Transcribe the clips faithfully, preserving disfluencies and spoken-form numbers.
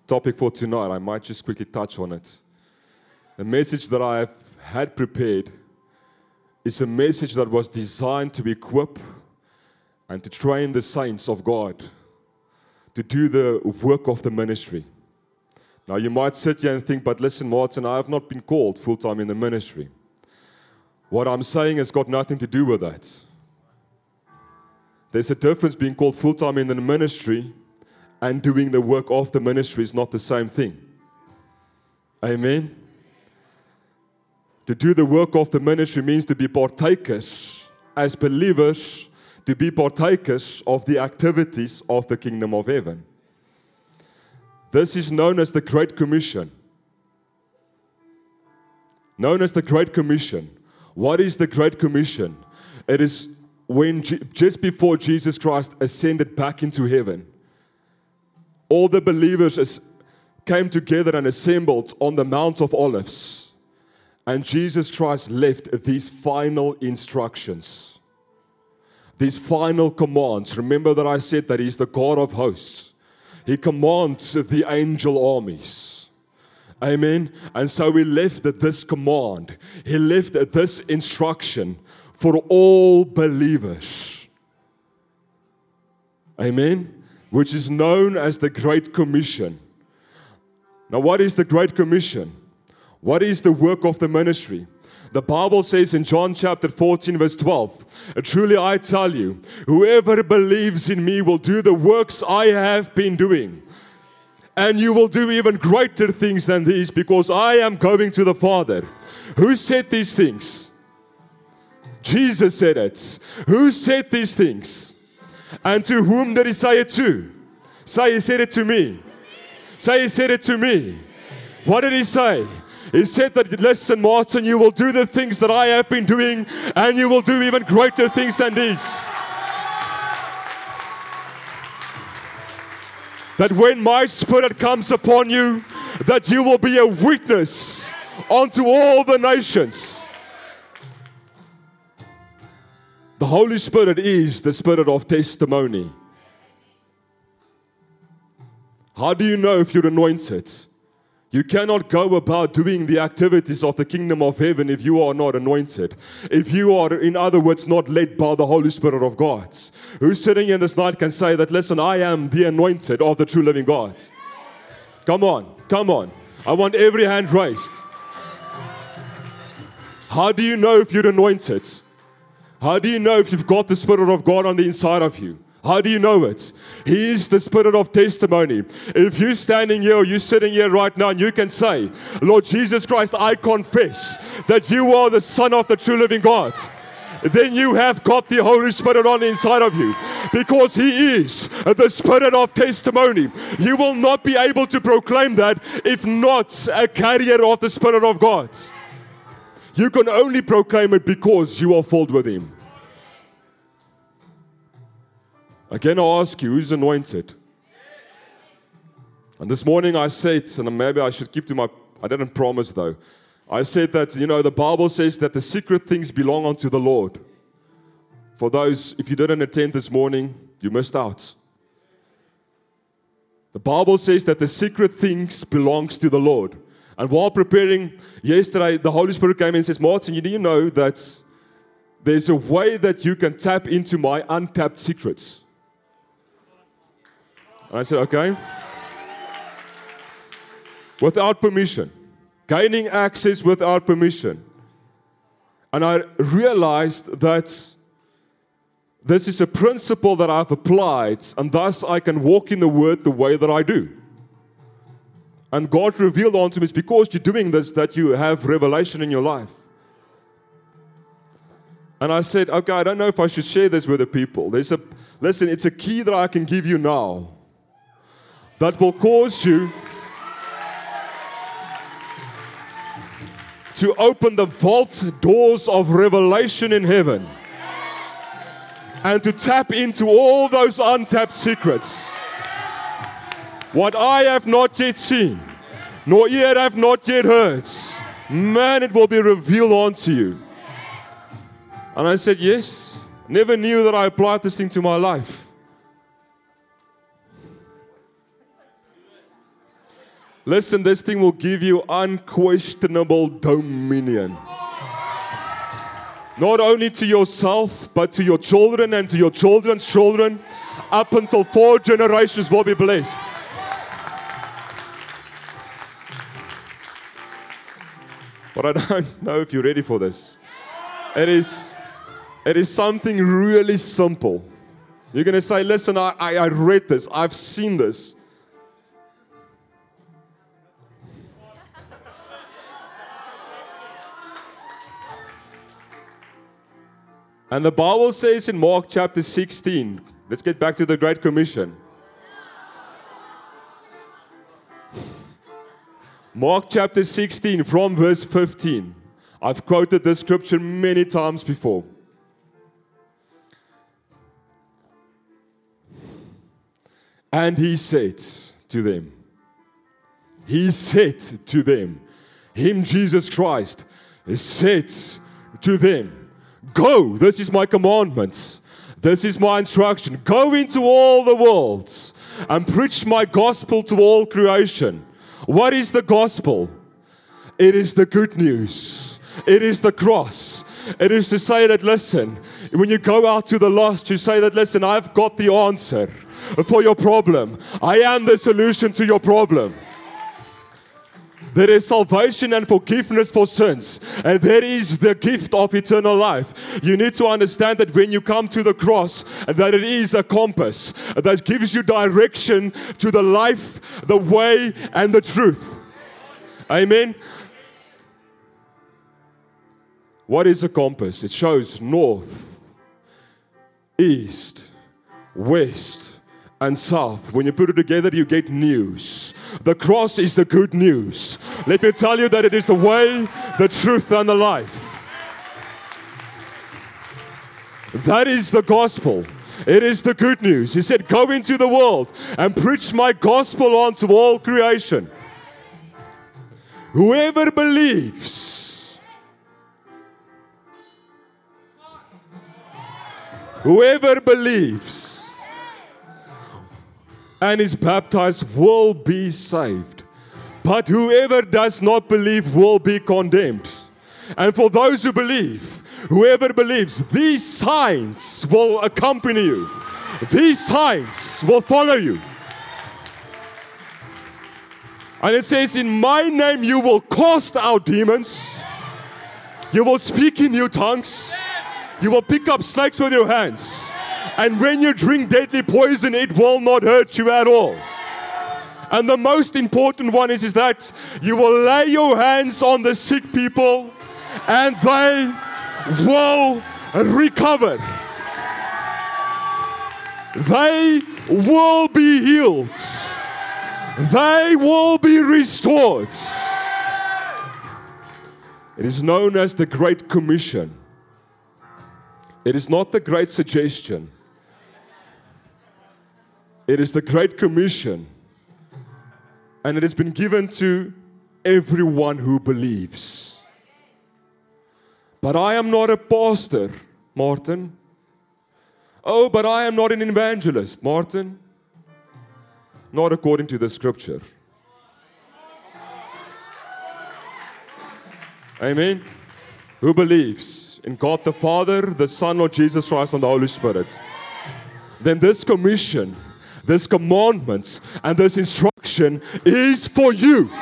topic for tonight. I might just quickly touch on it. The message that I have had prepared is a message that was designed to equip and to train the saints of God to do the work of the ministry. Now you might sit here and think, but listen, Martin, I have not been called full-time in the ministry. What I'm saying has got nothing to do with that. There's a difference. Being called full-time in the ministry and doing the work of the ministry is not the same thing. Amen? To do the work of the ministry means to be partakers, as believers, to be partakers of the activities of the kingdom of heaven. This is known as the Great Commission. Known as the Great Commission. What is the Great Commission? It is when, just before Jesus Christ ascended back into heaven, all the believers came together and assembled on the Mount of Olives. And Jesus Christ left these final instructions. These final commands. Remember that I said that He's the God of hosts. He commands the angel armies. Amen. And so He left this command. He left this instruction for all believers. Amen. Which is known as the Great Commission. Now, what is the Great Commission? What is the work of the ministry? The Bible says in John chapter fourteen, verse twelve, truly I tell you, whoever believes in me will do the works I have been doing. And you will do even greater things than these, because I am going to the Father. Who said these things? Jesus said it. Who said these things? And to whom did He say it to? Say, He said it to me. Say, He said it to me. What did He say? He said that, listen, Martin, you will do the things that I have been doing, and you will do even greater things than these. That when my Spirit comes upon you, that you will be a witness unto all the nations. The Holy Spirit is the Spirit of testimony. How do you know if you're anointed? You cannot go about doing the activities of the kingdom of heaven if you are not anointed. If you are, in other words, not led by the Holy Spirit of God. Who's sitting here this night can say that, listen, I am the anointed of the true living God. Come on, come on. I want every hand raised. How do you know if you're anointed? How do you know if you've got the Spirit of God on the inside of you? How do you know it? He is the Spirit of testimony. If you're standing here or you're sitting here right now and you can say, Lord Jesus Christ, I confess that you are the Son of the true living God, then you have got the Holy Spirit on the inside of you, because He is the Spirit of testimony. You will not be able to proclaim that if not a carrier of the Spirit of God. You can only proclaim it because you are filled with Him. Again, I ask you, who's anointed? And this morning I said, and maybe I should keep to my, I didn't promise though. I said that, you know, the Bible says that the secret things belong unto the Lord. For those, if you didn't attend this morning, you missed out. The Bible says that the secret things belongs to the Lord. And while preparing yesterday, the Holy Spirit came in and says, Martin, you do you know that there's a way that you can tap into my untapped secrets? And I said, okay. Without permission. Gaining access without permission. And I realized that this is a principle that I've applied, and thus I can walk in the Word the way that I do. And God revealed unto me, it's because you're doing this that you have revelation in your life. And I said, okay, I don't know if I should share this with the people. There's a, listen, it's a key that I can give you now that will cause you to open the vault doors of revelation in heaven and to tap into all those untapped secrets. What I have not yet seen, nor yet have not yet heard, man, it will be revealed unto you. And I said, yes, never knew that I applied this thing to my life. Listen, this thing will give you unquestionable dominion. Not only to yourself, but to your children and to your children's children. Up until four generations will be blessed. But I don't know if you're ready for this. It is, it is something really simple. You're going to say, listen, I, I, I read this. I've seen this. And the Bible says in Mark chapter sixteen, let's get back to the Great Commission. Mark chapter sixteen from verse fifteen. I've quoted this scripture many times before. And he said to them, he said to them, him, Jesus Christ, said to them, go, this is my commandments. This is my instruction. Go into all the worlds and preach my gospel to all creation. What is the gospel? It is the good news. It is the cross. It is to say that, listen, when you go out to the lost, you say that, listen, I've got the answer for your problem. I am the solution to your problem. There is salvation and forgiveness for sins. And there is the gift of eternal life. You need to understand that when you come to the cross, that it is a compass that gives you direction to the life, the way, and the truth. Amen? What is a compass? It shows north, east, west, and south. When you put it together, you get news. The cross is the good news. Let me tell you that it is the way, the truth, and the life. That is the gospel. It is the good news. He said, go into the world and preach my gospel unto all creation. Whoever believes, whoever believes, and is baptized will be saved. But whoever does not believe will be condemned. And for those who believe, whoever believes, these signs will accompany you. These signs will follow you. And it says, in my name you will cast out demons. You will speak in new tongues. You will pick up snakes with your hands. And when you drink deadly poison, it will not hurt you at all. And the most important one is, is that you will lay your hands on the sick people and they will recover. They will be healed. They will be restored. It is known as the Great Commission. It is not the Great Suggestion. It is the Great Commission. And it has been given to everyone who believes. But I am not a pastor, Martin. Oh, but I am not an evangelist, Martin. Not according to the scripture. Amen. Who believes in God the Father, the Son, Lord Jesus Christ, and the Holy Spirit? Then this commission, this commandments, and this instruction is for you.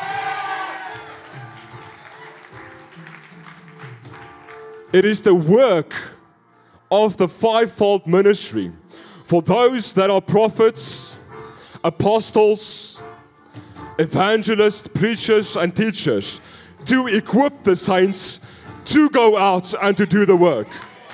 It is the work of the fivefold ministry for those that are prophets, apostles, evangelists, preachers, and teachers to equip the saints to go out and to do the work.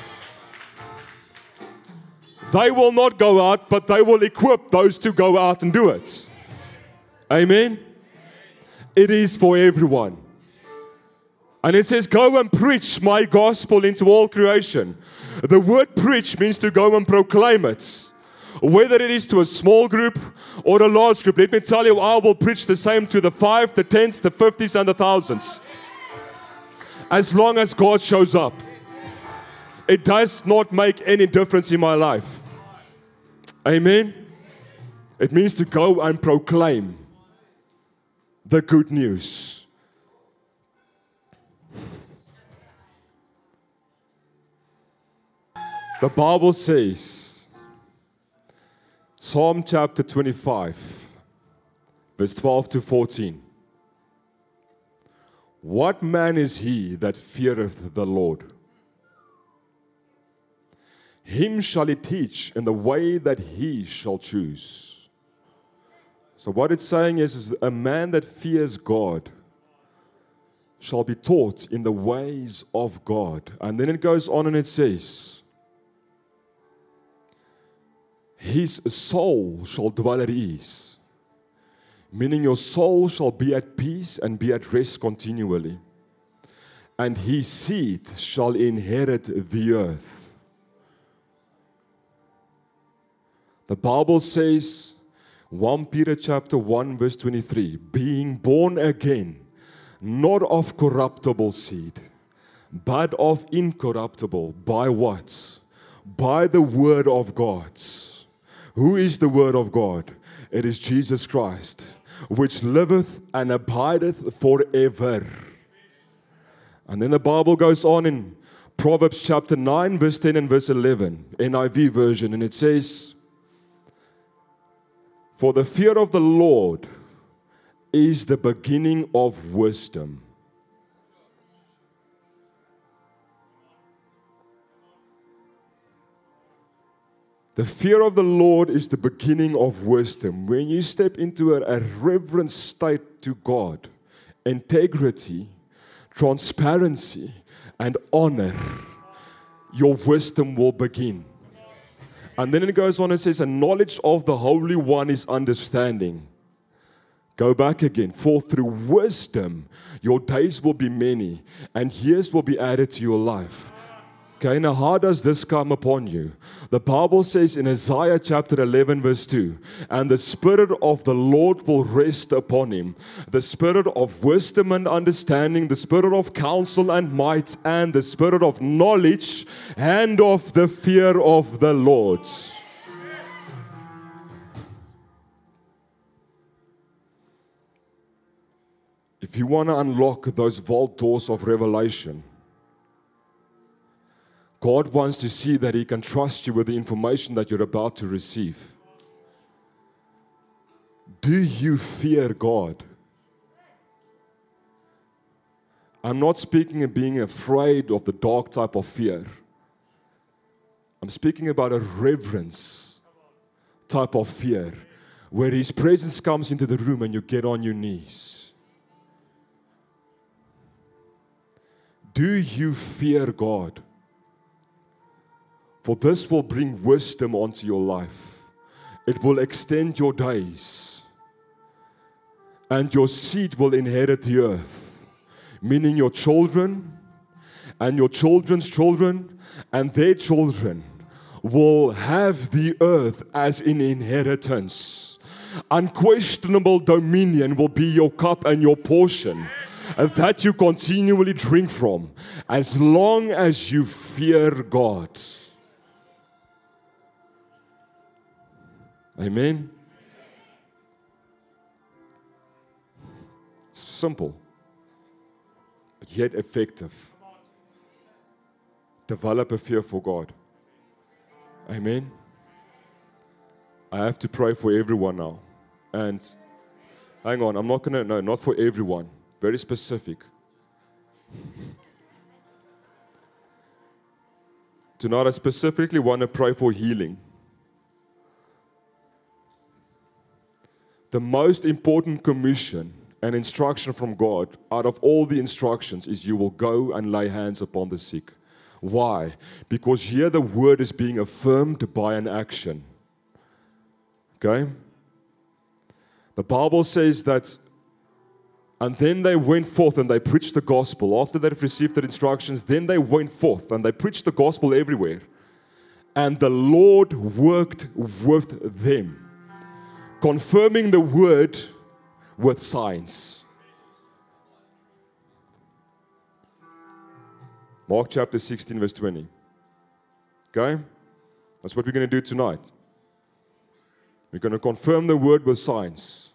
They will not go out, but they will equip those to go out and do it. Amen? It is for everyone. And it says, go and preach my gospel into all creation. The word preach means to go and proclaim it. Whether it is to a small group or a large group, let me tell you, I will preach the same to the five, the tens, the fifties, and the thousands. As long as God shows up. It does not make any difference in my life. Amen? It means to go and proclaim. the good news. The Bible says, Psalm chapter twenty-five, verse twelve to fourteen. What man is he that feareth the Lord? Him shall he teach in the way that he shall choose. So what it's saying is, is a man that fears God shall be taught in the ways of God. And then it goes on and it says, his soul shall dwell at ease. Meaning your soul shall be at peace and be at rest continually. And his seed shall inherit the earth. The Bible says, First Peter chapter one verse twenty-three, being born again, not of corruptible seed, but of incorruptible. By what? By the word of God. Who is the word of God? It is Jesus Christ, which liveth and abideth forever. And then the Bible goes on in Proverbs chapter nine, verse ten and verse eleven, N I V version, and it says, for the fear of the Lord is the beginning of wisdom. The fear of the Lord is the beginning of wisdom. When you step into a, a reverent state to God, integrity, transparency, and honor, your wisdom will begin. And then it goes on and says, and knowledge of the Holy One is understanding. Go back again. For through wisdom, your days will be many, and years will be added to your life. Okay, now how does this come upon you? The Bible says in Isaiah chapter eleven verse two, and the Spirit of the Lord will rest upon him, the Spirit of wisdom and understanding, the Spirit of counsel and might, and the Spirit of knowledge and of the fear of the Lord. If you want to unlock those vault doors of revelation, God wants to see that He can trust you with the information that you're about to receive. Do you fear God? I'm not speaking of being afraid of the dark type of fear. I'm speaking about a reverence type of fear, where His presence comes into the room and you get on your knees. Do you fear God? For this will bring wisdom onto your life. It will extend your days. And your seed will inherit the earth. Meaning your children and your children's children and their children will have the earth as an inheritance. Unquestionable dominion will be your cup and your portion, and that you continually drink from as long as you fear God. Amen? It's simple, but yet effective. Develop a fear for God. Amen? I have to pray for everyone now. And hang on, I'm not going to, no, not for everyone. Very specific. Tonight I specifically want to pray for healing. The most important commission and instruction from God out of all the instructions is you will go and lay hands upon the sick. Why? Because here the word is being affirmed by an action. Okay? The Bible says that, and then they went forth and they preached the gospel. After they've received the instructions, then they went forth and they preached the gospel everywhere. And the Lord worked with them, confirming the word with signs. Mark chapter sixteen, verse twenty. Okay? That's what we're going to do tonight. We're going to confirm the word with signs.